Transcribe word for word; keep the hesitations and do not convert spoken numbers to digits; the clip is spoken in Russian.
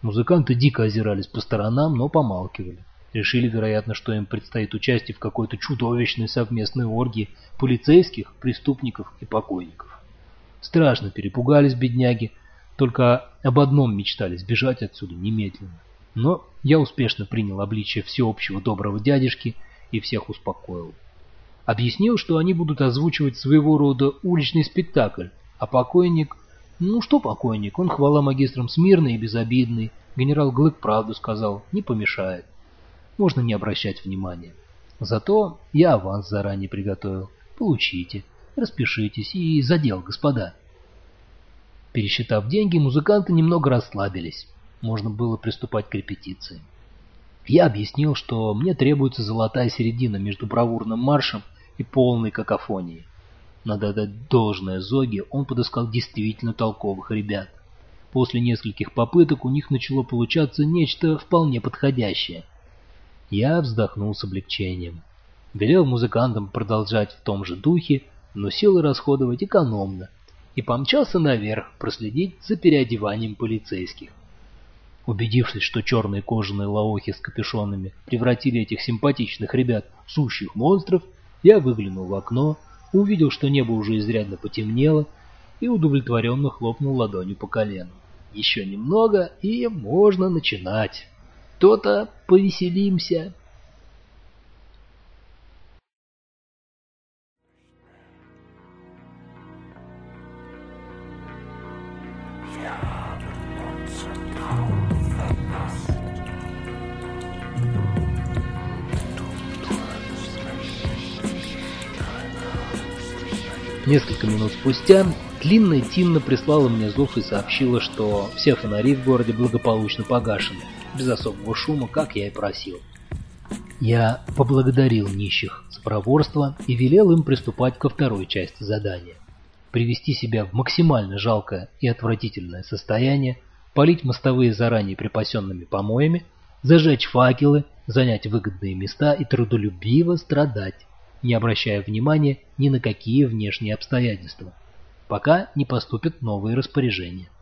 Музыканты дико озирались по сторонам, но помалкивали. Решили, вероятно, что им предстоит участие в какой-то чудовищной совместной оргии полицейских, преступников и покойников. Страшно перепугались бедняги, только об одном мечтали — сбежать отсюда немедленно. Но я успешно принял обличие всеобщего доброго дядюшки и всех успокоил. Объяснил, что они будут озвучивать своего рода уличный спектакль, а покойник... Ну что покойник, он, хвала магистрам, смирный и безобидный. Генерал Глык правду сказал, не помешает. Можно не обращать внимания. Зато я аванс заранее приготовил. Получите, распишитесь и за дело, господа. Пересчитав деньги, музыканты немного расслабились. Можно было приступать к репетиции. Я объяснил, что мне требуется золотая середина между бравурным маршем и полной какофонией. Надо отдать должное Зоге, он подыскал действительно толковых ребят. После нескольких попыток у них начало получаться нечто вполне подходящее. Я вздохнул с облегчением. Велел музыкантам продолжать в том же духе, но силы расходовать экономно, и помчался наверх проследить за переодеванием полицейских. Убедившись, что черные кожаные лаохи с капюшонами превратили этих симпатичных ребят в сущих монстров, я выглянул в окно, увидел, что небо уже изрядно потемнело, и удовлетворенно хлопнул ладонью по колену. Еще немного, и можно начинать. То-то повеселимся. Несколько минут спустя длинная Тинна прислала мне зов и сообщила, что все фонари в городе благополучно погашены, без особого шума, как я и просил. Я поблагодарил нищих за проворство и велел им приступать ко второй части задания. Привести себя в максимально жалкое и отвратительное состояние, полить мостовые заранее припасенными помоями, зажечь факелы, занять выгодные места и трудолюбиво страдать, не обращая внимания ни на какие внешние обстоятельства, пока не поступят новые распоряжения.